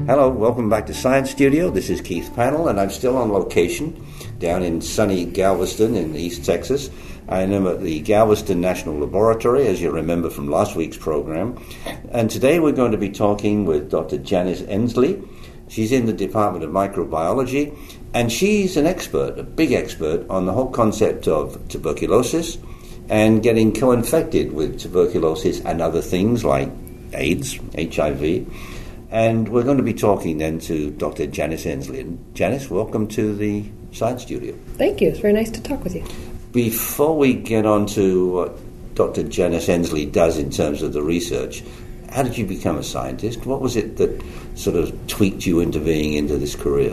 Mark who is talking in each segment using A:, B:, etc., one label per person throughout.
A: Hello, welcome back to Science Studio. This is Keith Pannell, and I'm still on location down in sunny Galveston in East Texas. I am at the Galveston National Laboratory, as you remember from last week's program. And today we're going to be talking with Dr. Janice Ensley. She's in the Department of Microbiology, and she's an expert, a big expert, on the whole concept of tuberculosis and getting co-infected with tuberculosis and other things like AIDS, HIV. And we're going to be talking then to Dr. Janice Ensley. And Janice, welcome to the Science Studio.
B: Thank you. It's very nice to talk with you.
A: Before we get on to what Dr. Janice Ensley does in terms of the research, how did you become a scientist? What was it that sort of tweaked you into being into this career?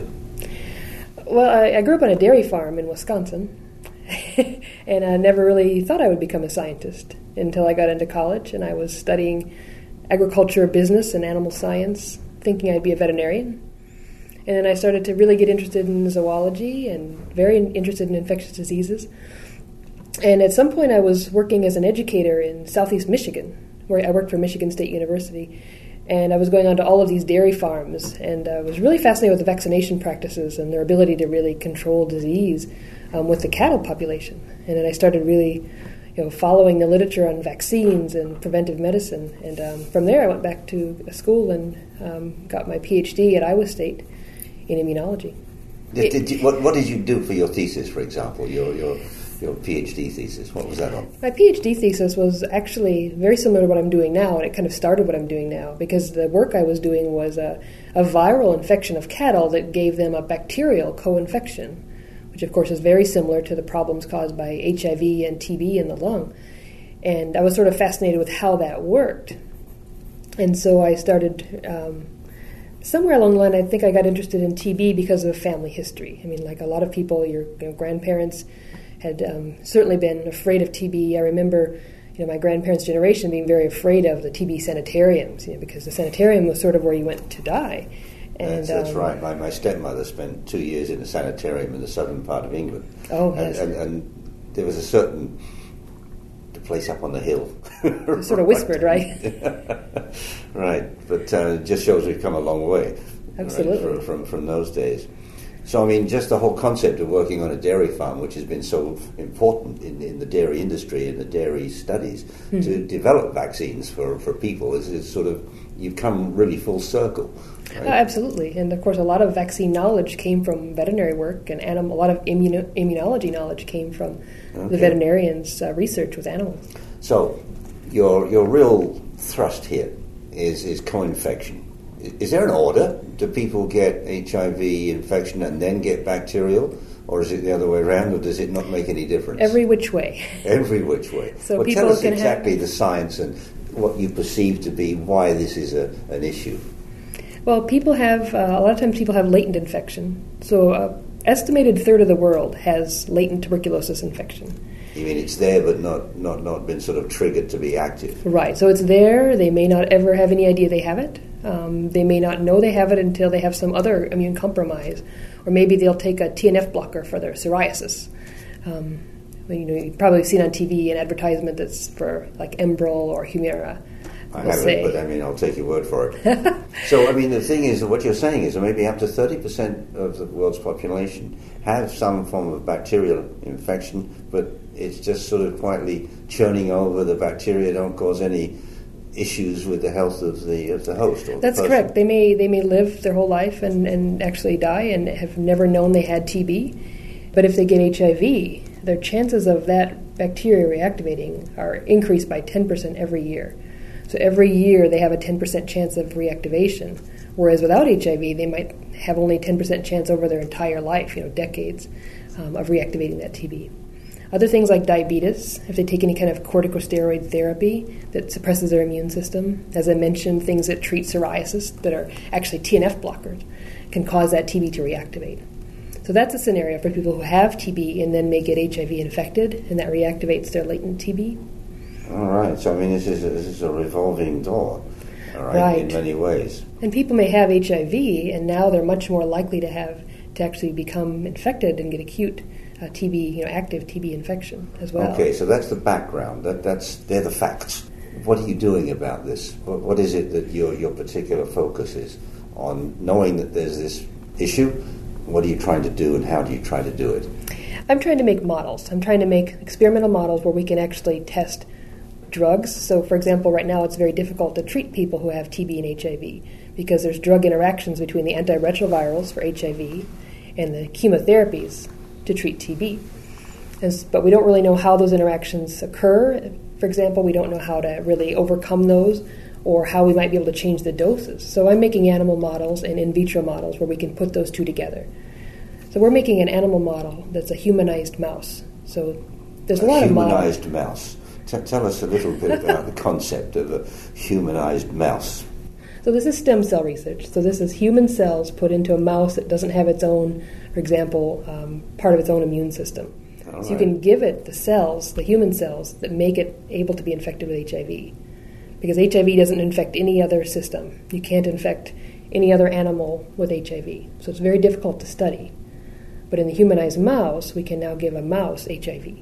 B: Well, I grew up on a dairy farm in Wisconsin, and I never really thought I would become a scientist until I got into college, and I was studying agriculture, business, and animal science, thinking I'd be a veterinarian. And then I started to really get interested in zoology and very interested in infectious diseases. And at some point I was working as an educator in southeast Michigan, where I worked for Michigan State University. And I was going on to all of these dairy farms, and I was really fascinated with the vaccination practices and their ability to really control disease with the cattle population. And then I started really following the literature on vaccines and preventive medicine. And from there I went back to school and got my PhD at Iowa State in immunology.
A: What did you do for your thesis, for example, your PhD thesis? What was that on?
B: My PhD thesis was actually very similar to what I'm doing now, and it kind of started what I'm doing now, because the work I was doing was a viral infection of cattle that gave them a bacterial co-infection, which of course is very similar to the problems caused by HIV and TB in the lung. And I was sort of fascinated with how that worked. And so I started, somewhere along the line, I think I got interested in TB because of family history. I mean, like a lot of people, your grandparents had certainly been afraid of TB. I remember my grandparents' generation being very afraid of the TB sanitariums, because the sanitarium was sort of where you went to die. And,
A: that's right. My stepmother spent 2 years in a sanitarium in the southern part of England.
B: Oh, yes.
A: And there was a certain place up on the hill.
B: Sort of whispered, right?
A: Right, but it just shows we've come a long way.
B: Absolutely.
A: Right, from those days. So, I mean, just the whole concept of working on a dairy farm, which has been so important in the dairy industry and the dairy studies, to develop vaccines for people, is sort of, you've come really full circle. Right?
B: Absolutely. And, of course, a lot of vaccine knowledge came from veterinary work, and a lot of immunology knowledge came from the veterinarians' research with animals.
A: So, your real thrust here is co-infection. Is there an order? Do people get HIV infection and then get bacterial? Or is it the other way around, or does it not make any difference?
B: Every which way.
A: Every which way.
B: So
A: well,
B: people
A: tell us
B: can
A: exactly the science and what you perceive to be why this is an issue.
B: Well, people have, a lot of times people have latent infection. So estimated third of the world has latent tuberculosis infection.
A: You mean it's there but not been sort of triggered to be active?
B: Right. So it's there. They may not ever have any idea they have it. They may not know they have it until they have some other immune compromise. Or maybe they'll take a TNF blocker for their psoriasis. You've probably seen on TV an advertisement that's for like Enbrel or Humira.
A: I haven't, but I mean, I'll take your word for it. So, I mean, the thing is, what you're saying is that maybe up to 30% of the world's population have some form of bacterial infection, but it's just sort of quietly churning over. The bacteria don't cause any issues with the health of the host. Or
B: That's correct. They may live their whole life and actually die and have never known they had TB. But if they get HIV, their chances of that bacteria reactivating are increased by 10% every year. So every year they have a 10% chance of reactivation, whereas without HIV they might have only 10% chance over their entire life, decades, of reactivating that TB. Other things like diabetes, if they take any kind of corticosteroid therapy that suppresses their immune system, as I mentioned, things that treat psoriasis that are actually TNF blockers, can cause that TB to reactivate. So that's a scenario for people who have TB and then may get HIV infected, and that reactivates their latent TB.
A: All right. So, I mean, this is a revolving door, all right, in many ways.
B: And people may have HIV, and now they're much more likely to actually become infected and get acute TB, active TB infection as well.
A: Okay, so that's the background. They're the facts. What are you doing about this? What is it that your particular focus is on knowing that there's this issue? What are you trying to do, and how do you try to do it?
B: I'm trying to make models. I'm trying to make experimental models where we can actually test drugs. So, for example, right now it's very difficult to treat people who have TB and HIV because there's drug interactions between the antiretrovirals for HIV and the chemotherapies to treat TB. But we don't really know how those interactions occur. For example, we don't know how to really overcome those or how we might be able to change the doses. So I'm making animal models and in vitro models where we can put those two together. So we're making an animal model that's a humanized mouse. So there's a lot of models.
A: Humanized mouse. Tell us a little bit about the concept of a humanized mouse.
B: So this is stem cell research. So this is human cells put into a mouse that doesn't have its own, for example, part of its own immune system.
A: All
B: so you can give it the cells, the human cells, that make it able to be infected with HIV. Because HIV doesn't infect any other system. You can't infect any other animal with HIV. So it's very difficult to study. But in the humanized mouse, we can now give a mouse HIV.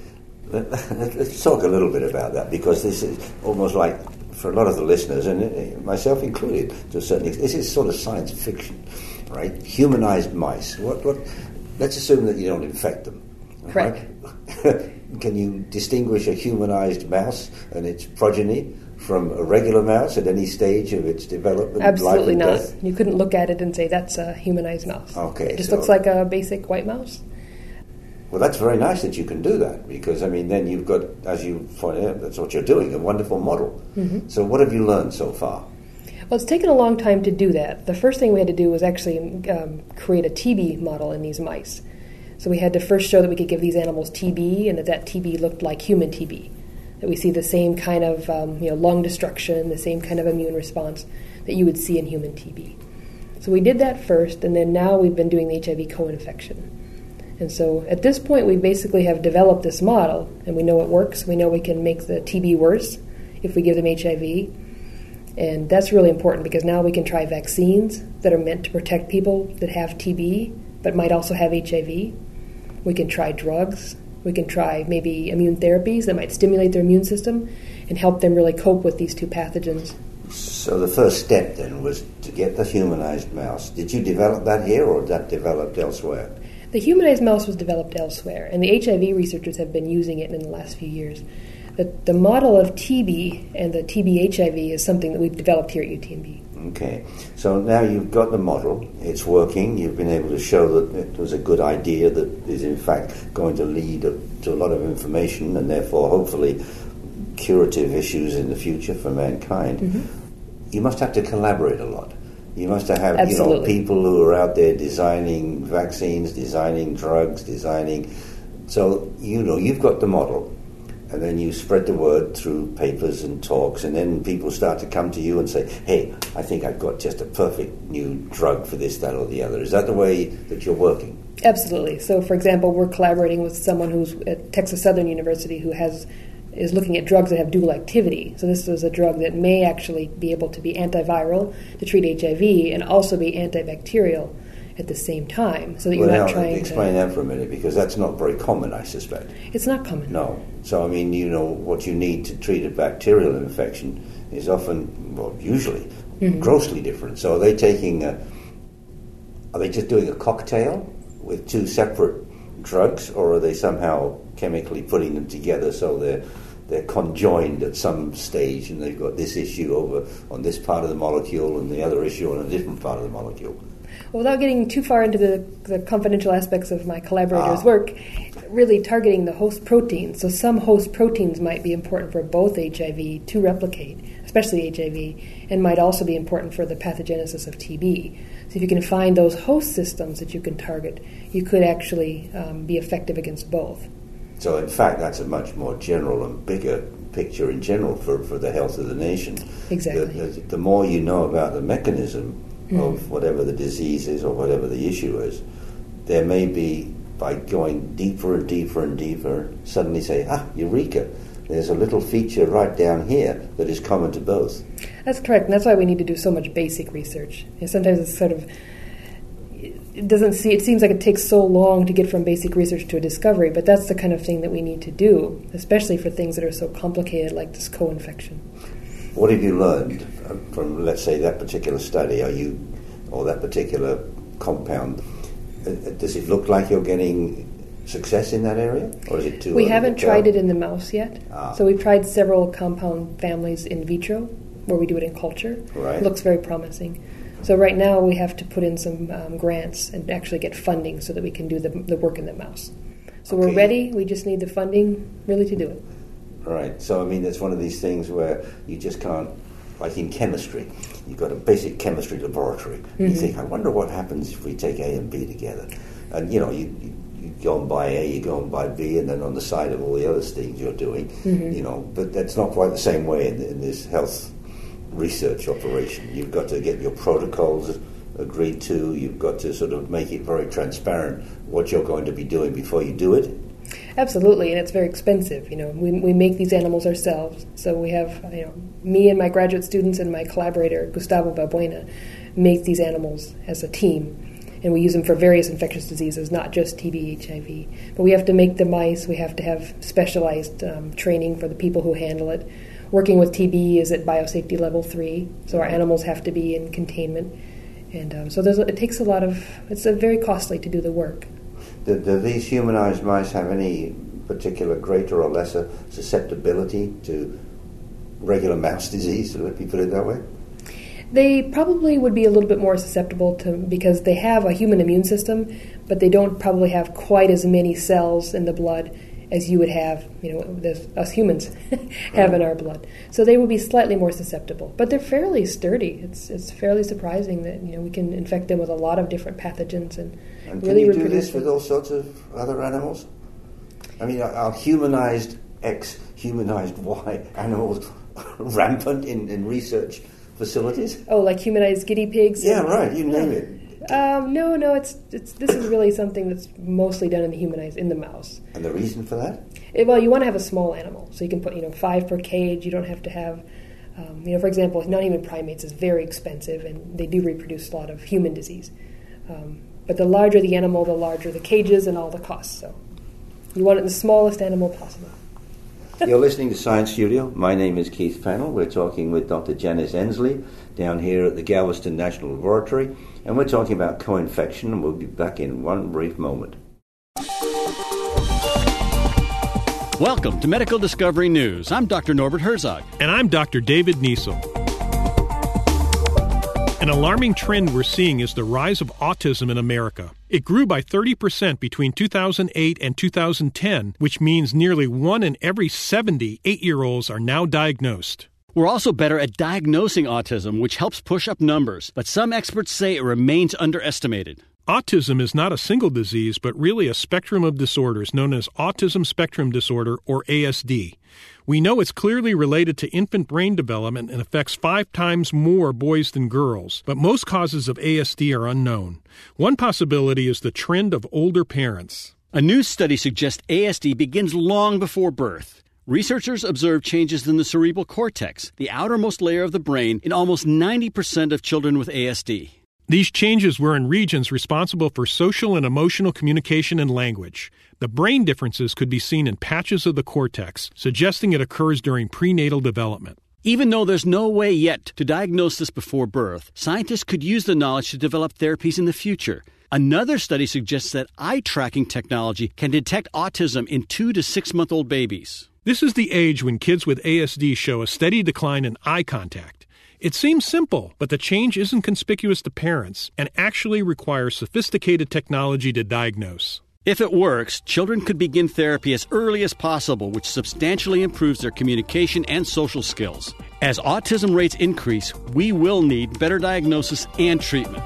A: Let's talk a little bit about that, because this is almost like, for a lot of the listeners, and myself included to a certain extent, this is sort of science fiction, right? Humanized mice. Let's assume that you don't infect them.
B: Correct.
A: Right? Can you distinguish a humanized mouse and its progeny from a regular mouse at any stage of its development?
B: Absolutely
A: life,
B: not.
A: and death?
B: You couldn't look at it and say that's a humanized mouse.
A: Okay,
B: it just looks like a basic white mouse.
A: Well, that's very nice that you can do that, because, I mean, then you've got, as you pointed out, that's what you're doing, a wonderful model. Mm-hmm. So what have you learned so far?
B: Well, it's taken a long time to do that. The first thing we had to do was actually create a TB model in these mice. So we had to first show that we could give these animals TB, and that TB looked like human TB. That we see the same kind of lung destruction, the same kind of immune response that you would see in human TB. So we did that first, and then now we've been doing the HIV co-infection. And so at this point, we basically have developed this model, and we know it works. We know we can make the TB worse if we give them HIV. And that's really important, because now we can try vaccines that are meant to protect people that have TB but might also have HIV. We can try drugs. We can try maybe immune therapies that might stimulate their immune system and help them really cope with these two pathogens.
A: So the first step then was to get the humanized mouse. Did you develop that here, or that developed elsewhere?
B: The humanized mouse was developed elsewhere, and the HIV researchers have been using it in the last few years. The model of TB and the TB HIV is something that we've developed here at UTMB.
A: Okay, so now you've got the model, it's working, you've been able to show that it was a good idea that is in fact going to lead to a lot of information and therefore hopefully curative issues in the future for mankind. Mm-hmm. You must have to collaborate a lot. You must have people who are out there designing vaccines, designing drugs, So, you've got the model, and then you spread the word through papers and talks, and then people start to come to you and say, hey, I think I've got just a perfect new drug for this, that, or the other. Is that the way that you're working?
B: Absolutely. So, for example, we're collaborating with someone who's at Texas Southern University who is looking at drugs that have dual activity. So this is a drug that may actually be able to be antiviral to treat HIV and also be antibacterial at the same time, so that you're not trying to...
A: Explain that for a minute, because that's not very common, I suspect.
B: It's not common.
A: No. So, I mean, what you need to treat a bacterial infection is often, well, usually, grossly different. So are they just doing a cocktail with two separate drugs, or are they somehow chemically putting them together so they're conjoined at some stage, and they've got this issue over on this part of the molecule and the other issue on a different part of the molecule?
B: Well, without getting too far into the confidential aspects of my collaborators' work, really targeting the host proteins. So some host proteins might be important for both HIV to replicate, especially HIV, and might also be important for the pathogenesis of TB. So if you can find those host systems that you can target, you could actually be effective against both.
A: So in fact, that's a much more general and bigger picture in general for the health of the nation.
B: Exactly.
A: The more you know about the mechanism of whatever the disease is or whatever the issue is, there may be, by going deeper and deeper and deeper, suddenly say, eureka, there's a little feature right down here that is common to both.
B: That's correct, and that's why we need to do so much basic research. And sometimes it's sort of, it seems like it takes so long to get from basic research to a discovery, but that's the kind of thing that we need to do, especially for things that are so complicated like this co-infection.
A: What have you learned from, let's say, that particular study? or that particular compound. Does it look like you're getting success in that area, or is it too early?
B: We haven't tried it in the mouse yet.
A: Ah.
B: So we've tried several compound families in vitro, where we do it in culture.
A: Right.
B: It looks very promising. So right now we have to put in some grants and actually get funding so that we can do the work in the mouse. So
A: Okay.
B: we're ready. We just need the funding really to do it.
A: Right. So, I mean, it's one of these things where you just can't, like in chemistry, you've got a basic chemistry laboratory. You think, I wonder what happens if we take A and B together. And, you go and buy A, you go and buy B, and then on the side of all the other things you're doing, but that's not quite the same way in this health research operation. You've got to get your protocols agreed to. You've got to sort of make it very transparent what you're going to be doing before you do it.
B: Absolutely, and it's very expensive. We make these animals ourselves. So we have, me and my graduate students and my collaborator, Gustavo Balbuena, make these animals as a team. And we use them for various infectious diseases, not just TB, HIV. But we have to make the mice. We have to have specialized training for the people who handle it. Working with TB is at biosafety level 3, so our animals have to be in containment. And so it takes it's very costly to do the work.
A: Do these humanized mice have any particular greater or lesser susceptibility to regular mouse disease, let me put it that way?
B: They probably would be a little bit more susceptible because they have a human immune system, but they don't probably have quite as many cells in the blood as you would have, us humans have in our blood. So they would be slightly more susceptible. But they're fairly sturdy. It's fairly surprising that, we can infect them with a lot of different pathogens and really
A: can you do
B: reproduce
A: this with all sorts of other animals? I mean, are humanized X, humanized Y animals rampant in research facilities?
B: Oh, like humanized guinea pigs?
A: Yeah, right. You name it.
B: No. This is really something that's mostly done in the mouse.
A: And the reason for that?
B: Well, you want to have a small animal, so you can put 5 per cage. You don't have to have, for example, non-human primates is very expensive, and they do reproduce a lot of human disease. But the larger the animal, the larger the cages and all the costs. So you want it in the smallest animal possible.
A: You're listening to Science Studio. My name is Keith Pannell. We're talking with Dr. Janice Ensley down here at the Galveston National Laboratory, and we're talking about co-infection, and we'll be back in one brief moment.
C: Welcome to Medical Discovery News. I'm Dr. Norbert Herzog.
D: And I'm Dr. David Niesel. An alarming trend we're seeing is the rise of autism in America. It grew by 30% between 2008 and 2010, which means nearly 1 in every 70 8-year-olds are now diagnosed.
C: We're also better at diagnosing autism, which helps push up numbers, but some experts say it remains underestimated.
D: Autism is not a single disease, but really a spectrum of disorders known as autism spectrum disorder, or ASD. We know it's clearly related to infant brain development and affects 5 times more boys than girls, but most causes of ASD are unknown. One possibility is the trend of older parents.
C: A new study suggests ASD begins long before birth. Researchers observed changes in the cerebral cortex, the outermost layer of the brain, in almost 90% of children with ASD.
D: These changes were in regions responsible for social and emotional communication and language. The brain differences could be seen in patches of the cortex, suggesting it occurs during prenatal development.
C: Even though there's no way yet to diagnose this before birth, scientists could use the knowledge to develop therapies in the future. Another study suggests that eye tracking technology can detect autism in 2 to 6-month-old babies.
D: This is the age when kids with ASD show a steady decline in eye contact. It seems simple, but the change isn't conspicuous to parents and actually requires sophisticated technology to diagnose.
C: If it works, children could begin therapy as early as possible, which substantially improves their communication and social skills. As autism rates increase, we will need better diagnosis and treatment.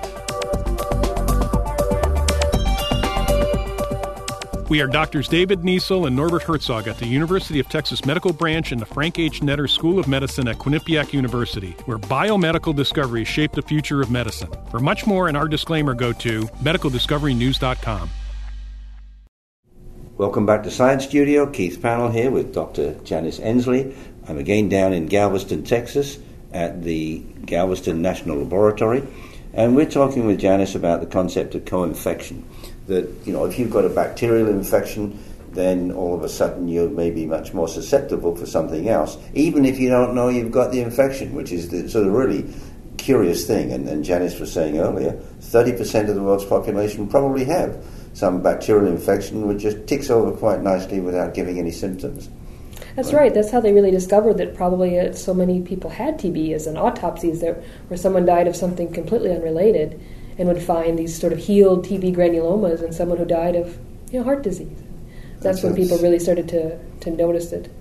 D: We are Drs. David Niesel and Norbert Herzog at the University of Texas Medical Branch and the Frank H. Netter School of Medicine at Quinnipiac University, where biomedical discoveries shape the future of medicine. For much more and our disclaimer, go to medicaldiscoverynews.com.
A: Welcome back to Science Studio. Keith Pannell here with Dr. Janice Ensley. I'm again down in Galveston, Texas at the Galveston National Laboratory, and we're talking with Janice about the concept of co-infection. That, if you've got a bacterial infection, then all of a sudden you may be much more susceptible for something else, even if you don't know you've got the infection, which is the sort of really curious thing, and Janice was saying earlier, 30% of the world's population probably have some bacterial infection which just ticks over quite nicely without giving any symptoms.
B: That's right. That's how they really discovered that probably so many people had TB, is in autopsies where someone died of something completely unrelated and would find these sort of healed TB granulomas in someone who died of heart disease. That's when people really started to notice it.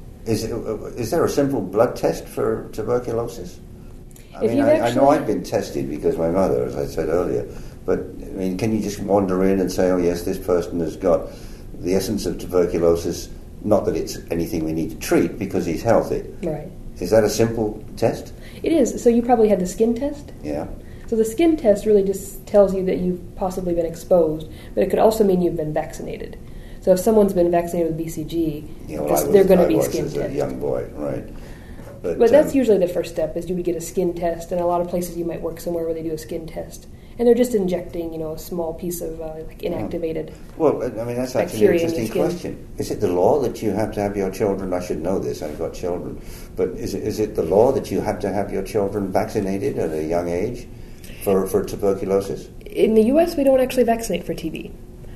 A: Is there a simple blood test for tuberculosis? I know I've been tested because my mother, as I said earlier, but I mean, can you just wander in and say, oh yes, this person has got the essence of tuberculosis, not that it's anything we need to treat because he's healthy?
B: Right.
A: Is that a simple test?
B: It is. So you probably had the skin test?
A: Yeah.
B: So the skin test really just tells you that you've possibly been exposed, but it could also mean you've been vaccinated. So if someone's been vaccinated with BCG, they're going to be skin tested.
A: As a young boy, right.
B: But that's usually the first step, is you would get a skin test, and a lot of places you might work somewhere where they do a skin test. And they're just injecting, a small piece of inactivated
A: Well, I mean, that's actually an interesting question. Is it the law that you have to have your children, I should know this, I've got children, but is it the law that you have to have your children vaccinated at a young age for tuberculosis?
B: In the U.S., we don't actually vaccinate for TB.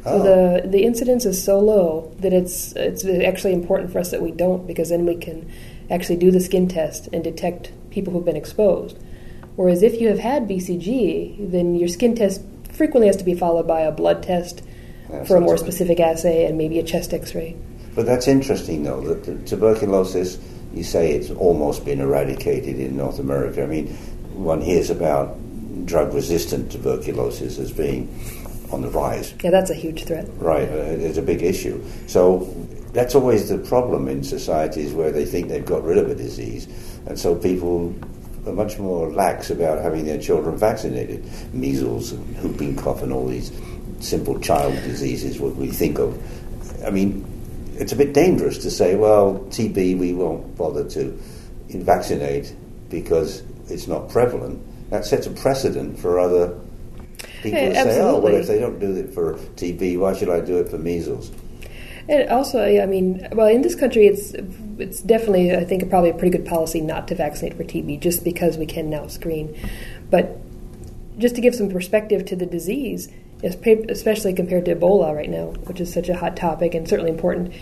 B: So the incidence is so low that it's actually important for us that we don't, because then we can actually do the skin test and detect people who've been exposed. Whereas if you have had BCG, then your skin test frequently has to be followed by a blood test for a more specific assay and maybe a chest X-ray.
A: But that's interesting, though, that the tuberculosis, you say it's almost been eradicated in North America. I mean, one hears about drug-resistant tuberculosis as being on the rise.
B: Yeah, that's a huge threat.
A: Right, it's a big issue. So that's always the problem in societies where they think they've got rid of a disease, and so people are much more lax about having their children vaccinated. Measles and whooping cough and all these simple child diseases, what we think of. I mean, it's a bit dangerous to say, well, TB we won't bother to vaccinate because it's not prevalent. That sets a precedent for other people to say, oh, well, if they don't do it for TB, why should I do it for measles?
B: And also, I mean, well, in this country, it's definitely, I think, probably a pretty good policy not to vaccinate for TB, just because we can now screen. But just to give some perspective to the disease, especially compared to Ebola right now, which is such a hot topic and certainly important.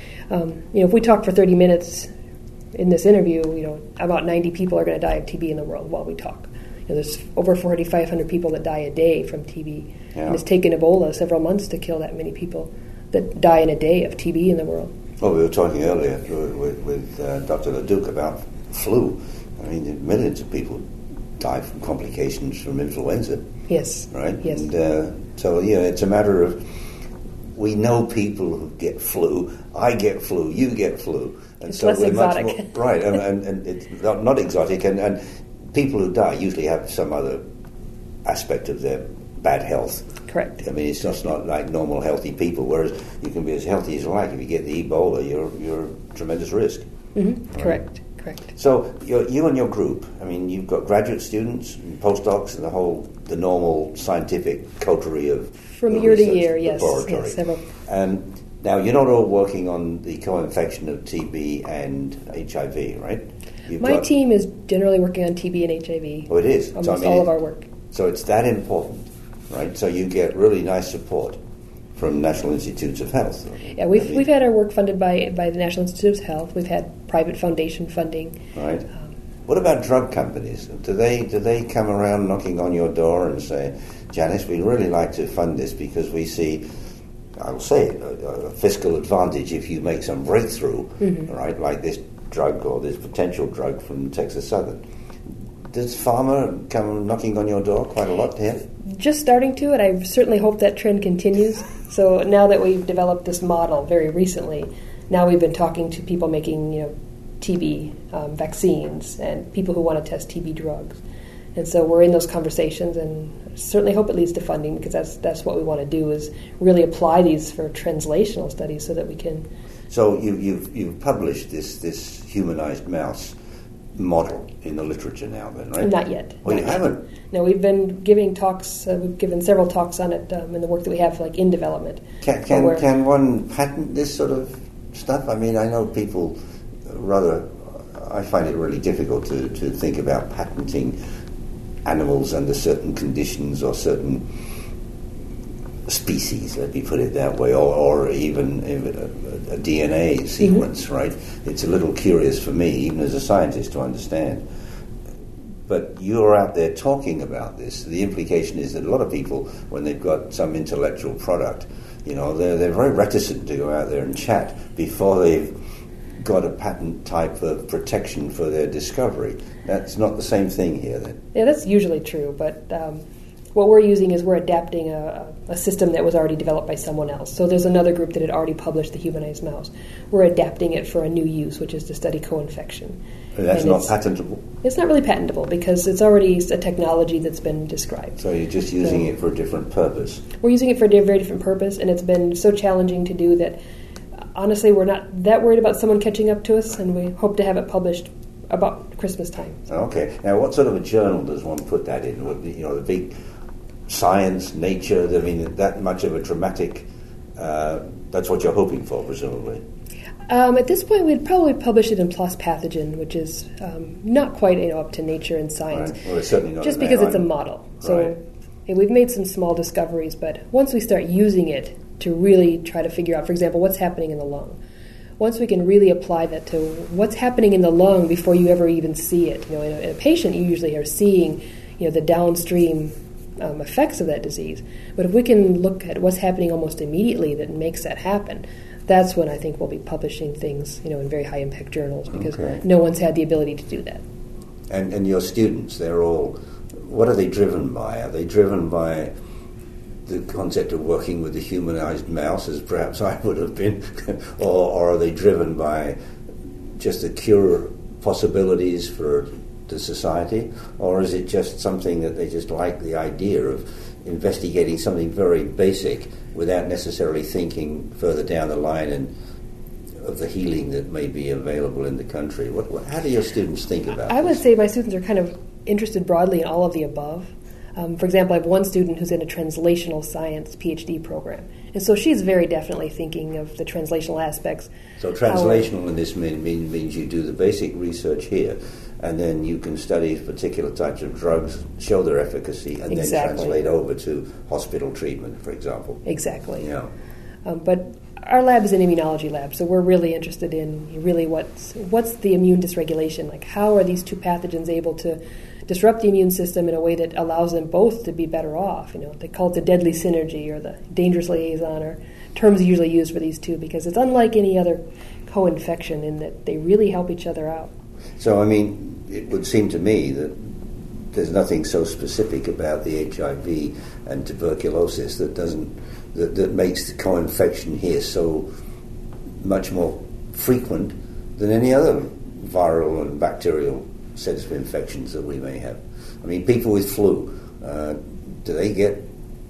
B: If we talk for 30 minutes in this interview, about 90 people are going to die of TB in the world while we talk. There's over 4,500 people that die a day from TB. Yeah. And it's taken Ebola several months to kill that many people that die in a day of TB in the world.
A: Well, we were talking earlier with Dr. Leduc about flu. I mean, millions of people die from complications from influenza.
B: Yes.
A: Right?
B: Yes.
A: And so, it's a matter of, we know people who get flu. I get flu. You get flu. And
B: it's
A: so
B: less
A: we're
B: exotic.
A: Much more, right, and it's not exotic. And people who die usually have some other aspect of their bad health.
B: Correct.
A: I mean, it's just not like normal healthy people, whereas you can be as healthy as you like. If you get the Ebola, you're a tremendous risk.
B: Mm-hmm.
A: Right?
B: Correct.
A: So you and your group, I mean, you've got graduate students, and postdocs, and the normal scientific coterie of
B: from year to year, yes, several.
A: And now you're not all working on the co-infection of TB and HIV, right?
B: My team is generally working on TB and HIV.
A: Oh, it is?
B: Almost all of our work.
A: So it's that important, right? So you get really nice support from National Institutes of Health.
B: Yeah, we've had our work funded by the National Institute of Health. We've had private foundation funding.
A: Right. What about drug companies? Do they come around knocking on your door and say, Janice, we'd really like to fund this because we see, I'll say it, a fiscal advantage if you make some breakthrough, right, like this drug or this potential drug from Texas Southern. Does pharma come knocking on your door quite a lot here?
B: Just starting to, and I certainly hope that trend continues. So now that we've developed this model very recently, now we've been talking to people making, TB vaccines and people who want to test TB drugs. And so we're in those conversations, and certainly hope it leads to funding, because that's what we want to do, is really apply these for translational studies so that we can. So
A: you've published this humanized mouse model in the literature now, then, right?
B: Not yet.
A: Well, you haven't?
B: No, we've been giving talks. We've given several talks on it in the work that we have, like in development.
A: Can one patent this sort of stuff? I mean, I know people I find it really difficult to think about patenting animals under certain conditions or certain species, let me put it that way, or even a DNA sequence, right? It's a little curious for me, even as a scientist, to understand. But you're out there talking about this. The implication is that a lot of people, when they've got some intellectual product, they're very reticent to go out there and chat before they've got a patent type of protection for their discovery. That's not the same thing here, then.
B: Yeah, that's usually true, but what we're using is we're adapting a system that was already developed by someone else. So there's another group that had already published the humanized mouse. We're adapting it for a new use, which is to study co-infection.
A: That's not patentable?
B: It's not really patentable because it's already a technology that's been described.
A: So you're just using it for a different purpose?
B: We're using it for a very different purpose, and it's been so challenging to do that, honestly, we're not that worried about someone catching up to us, and we hope to have it published about Christmas time.
A: Okay. Now, what sort of a journal does one put that in? The big Science, Nature, I mean, that much of a dramatic, that's what you're hoping for, presumably.
B: At this point, we'd probably publish it in PLOS Pathogen, which is not quite up to Nature and Science.
A: Right. Well, it's certainly not
B: just because it's a model. So
A: right.
B: We've made some small discoveries, but once we start using it to really try to figure out, for example, what's happening in the lung, once we can really apply that to what's happening in the lung before you ever even see it. In a patient, you usually are seeing the downstream effects of that disease. But if we can look at what's happening almost immediately that makes that happen, that's when I think we'll be publishing things, in very high impact journals, because no one's had the ability to do that.
A: And your students, they're all, what are they driven by? Are they driven by the concept of working with the humanized mouse, as perhaps I would have been, or are they driven by just the cure possibilities for the society, or is it just something that they just like the idea of investigating something very basic without necessarily thinking further down the line and of the healing that may be available in the country? How do your students think about this?
B: I would say my students are kind of interested broadly in all of the above. For example, I have one student who's in a translational science PhD program, and so she's very definitely thinking of the translational aspects. So
A: translational in this means you do the basic research here, and then you can study particular types of drugs, show their efficacy, and then translate over to hospital treatment, for example.
B: Exactly.
A: Yeah.
B: But our lab is an immunology lab, so we're really interested in really what's the immune dysregulation, like how are these two pathogens able to disrupt the immune system in a way that allows them both to be better off. They call it the deadly synergy or the dangerous liaison, or terms usually used for these two, because it's unlike any other co-infection in that they really help each other out.
A: So, it would seem to me that there's nothing so specific about the HIV and tuberculosis that makes the co-infection here so much more frequent than any other viral and bacterial sets of infections that we may have. People with flu, do they get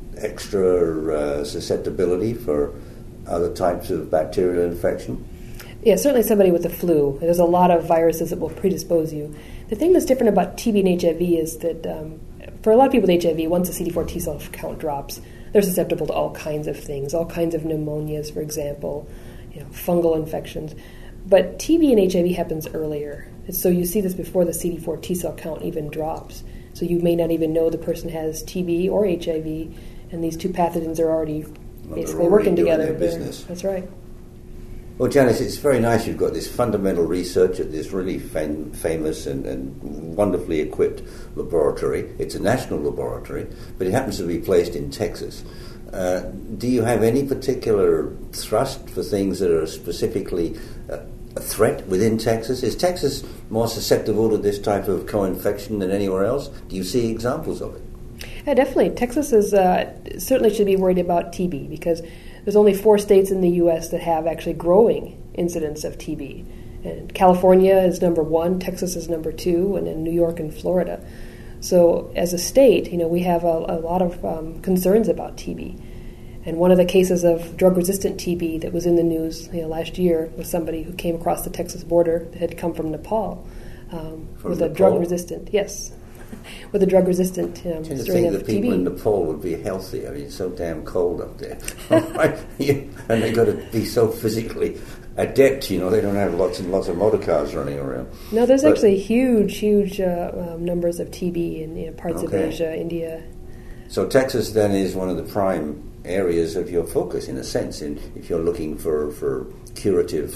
A: extra susceptibility for other types of bacterial infection?
B: Yeah, certainly somebody with the flu. There's a lot of viruses that will predispose you. The thing that's different about TB and HIV is that for a lot of people with HIV, once the CD4 T cell count drops, they're susceptible to all kinds of things, all kinds of pneumonias, for example, fungal infections. But TB and HIV happens earlier. So you see this before the CD4 T cell count even drops. So you may not even know the person has TB or HIV, and these two pathogens are already basically working together.
A: Their business.
B: That's right.
A: Well, Janice, it's very nice you've got this fundamental research at this really famous and wonderfully equipped laboratory. It's a national laboratory, but it happens to be placed in Texas. Do you have any particular thrust for things that are specifically a threat within Texas? Is Texas more susceptible to this type of co-infection than anywhere else? Do you see examples of it?
B: Yeah, definitely. Texas is certainly should be worried about TB, because there's only 4 states in the U.S. that have actually growing incidence of TB. And California is number 1, Texas is number 2, and then New York and Florida. So as a state, we have a lot of concerns about TB. And one of the cases of drug-resistant TB that was in the news last year was somebody who came across the Texas border that had come from Nepal with a drug-resistant, yes, with a drug-resistant strain of TB.
A: To think that people in Nepal would be healthy. It's so damn cold up there. And they've got to be so physically adept. They don't have lots and lots of motor cars running around.
B: No, there's actually huge numbers of TB in parts of Asia, India.
A: So Texas then is one of the prime areas of your focus, in a sense, if you're looking for curative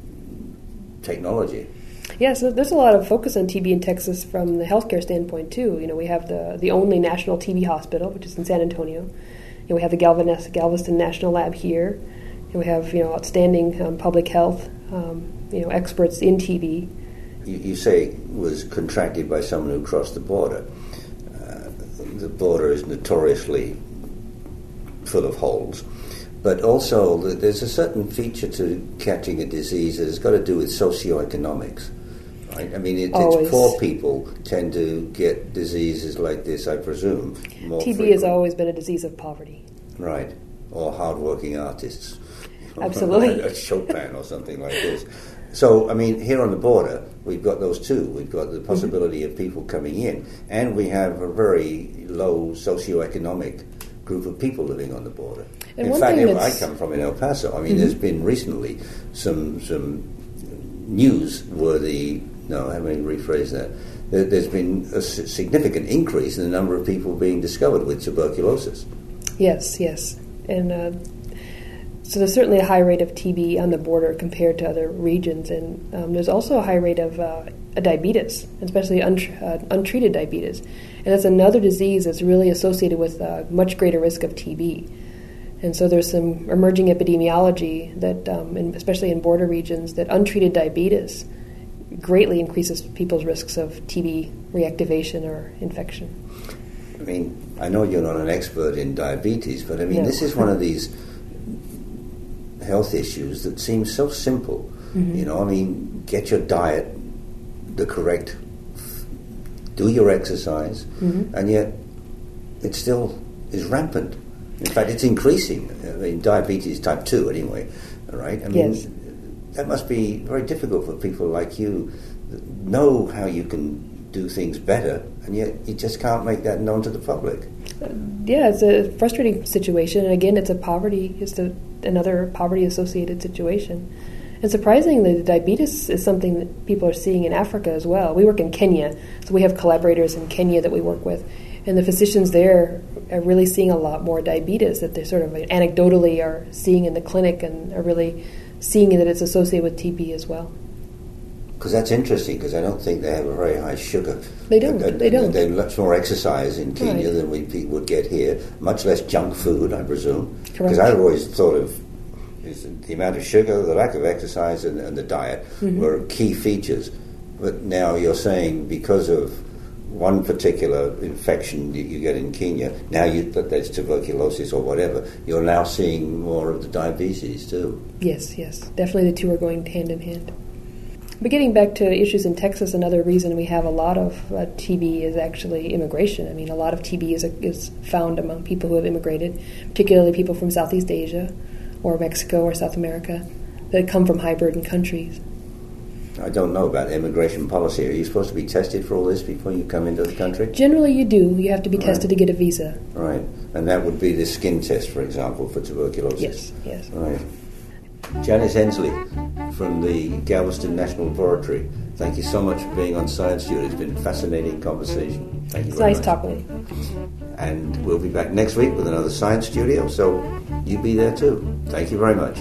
A: technology.
B: Yeah, so there's a lot of focus on TB in Texas from the healthcare standpoint too. We have the only national TB hospital, which is in San Antonio. We have the Galveston National Lab here. And we have outstanding public health experts in TB.
A: You say was contracted by someone who crossed the border. The border is notoriously full of holes. But also, there's a certain feature to catching a disease that has got to do with socioeconomics. Right? I mean, it's poor people tend to get diseases like this, I presume, more
B: TB
A: frequently.
B: has always been a disease of poverty.
A: Right. Or hard-working artists.
B: Absolutely.
A: Like Chopin or something like this. So, I mean, here on the border, we've got those two. We've got the possibility of people coming in, and we have a very low socioeconomic group of people living on the border.
B: And
A: in fact, I come from in El Paso. I mean, there's been recently some newsworthy. No, let me rephrase that. There's been a significant increase in the number of people being discovered with tuberculosis.
B: Yes, and so there's certainly a high rate of TB on the border compared to other regions, and there's also a high rate of diabetes, especially untreated diabetes, and that's another disease that's really associated with much greater risk of TB. And so there's some emerging epidemiology that, especially in border regions, that untreated diabetes greatly increases people's risks of TB reactivation or infection.
A: I mean, I know you're not an expert in diabetes, but I mean, This is one of these health issues that seems so simple. I mean, get your diet the correct, do your exercise, and yet it still is rampant. In fact, it's increasing. I mean, diabetes type 2 anyway, right? I mean, that must be very difficult for people like you that know how you can do things better, and yet you just can't make that known to the public.
B: Yeah, it's a frustrating situation, and again, it's another poverty-associated situation. And surprisingly, the diabetes is something that people are seeing in Africa as well. We work in Kenya, so we have collaborators in Kenya that we work with, and the physicians there are really seeing a lot more diabetes that they sort of anecdotally are seeing in the clinic, and are really seeing that it's associated with TB as well.
A: Because that's interesting, because I don't think they have a very high sugar.
B: They don't. They
A: have much more exercise in Kenya than we would get here. Much less junk food, I presume.
B: Correct.
A: Because I've always thought of the amount of sugar, the lack of exercise, and the diet were key features. But now you're saying because of one particular infection that you get in Kenya, now that's tuberculosis or whatever, you're now seeing more of the diabetes too.
B: Yes. Definitely the two are going hand in hand. But getting back to issues in Texas, another reason we have a lot of TB is actually immigration. I mean, a lot of TB is found among people who have immigrated, particularly people from Southeast Asia or Mexico or South America that come from high-burden countries.
A: I don't know about immigration policy. Are you supposed to be tested for all this before you come into the country?
B: Generally, you do. You have to be tested to get a visa.
A: Right. And that would be the skin test, for example, for tuberculosis.
B: Yes.
A: Right. Janice Ensley from the Galveston National Laboratory, thank you so much for being on Science Studio. It's been a fascinating conversation. Thank you very much.
B: It's nice talking with you.
A: And we'll be back next week with another Science Studio, so you be there too. Thank you very much.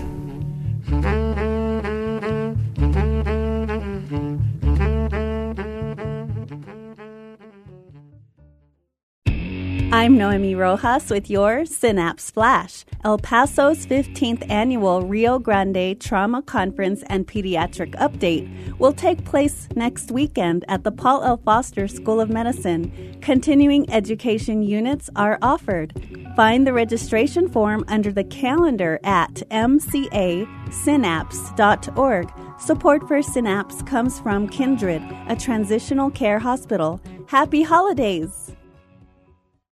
E: I'm Noemi Rojas with your Synapse Flash. El Paso's 15th annual Rio Grande Trauma Conference and Pediatric Update will take place next weekend at the Paul L. Foster School of Medicine. Continuing education units are offered. Find the registration form under the calendar at mcasynapse.org. Support for Synapse comes from Kindred, a transitional care hospital. Happy holidays!